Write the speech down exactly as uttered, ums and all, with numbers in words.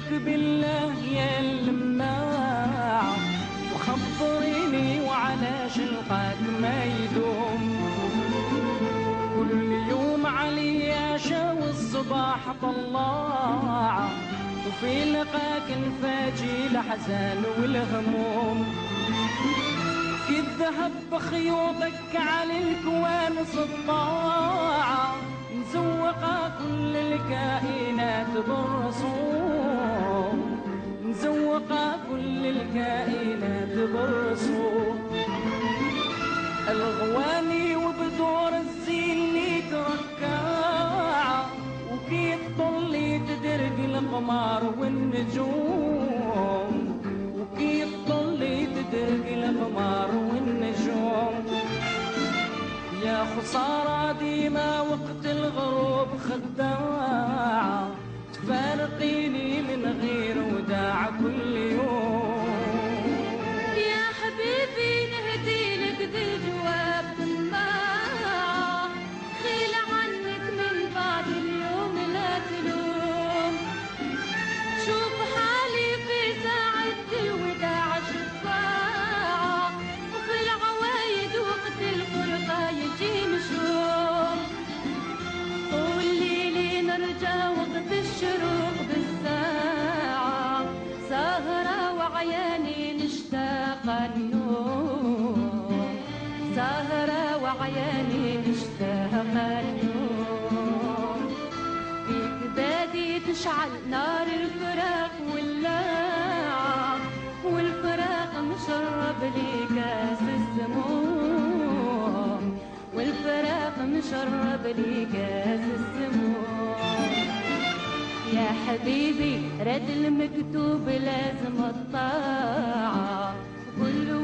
استغفرك بالله يا اللماع، وخبريني وعلاش القاك ما يدوم. كل يوم عليا شاو الصباح طلاع، وفي لقاك نفاجي الأحزان والهموم. في الذهب بخيوطك على الكوان سطاعة، مزوقة كل الكائنات بالرسوم، مزوقة كل الكائنات بالرسوم. الغواني وبدور الزين ليك ركاعة، وكي تطلي تدرق القمر والنجوم، وكي تطلي تدرق القمر والنجوم. يا خسارة ديما وقت الغروب خداعة، تفارقيني من غير وداع كل يوم. يا حبيبي نهدي لك ذي الجواب طماعة، خيل عنك من بعد اليوم لا تلوم. شوف حالي في ساعة الوداع شفاعة، وفي العوايد وقت الفرقة يجي مشوم. طول ليلي نرجع وقت الشروق بالساعة، سهرة وعياني نشتاق النوم، سهرة وعياني نشتاق النوم. في كبادي تشعل نار الفراق واللاعة، والفراق مشرب لي كاس السموم، والفراق مشرب لي كاس السموم. يا حبيبي رد المكتوب لازم الطاعة، كل